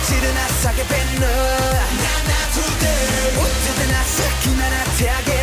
散るな叫べんのななとでおっててなさきなら手あげ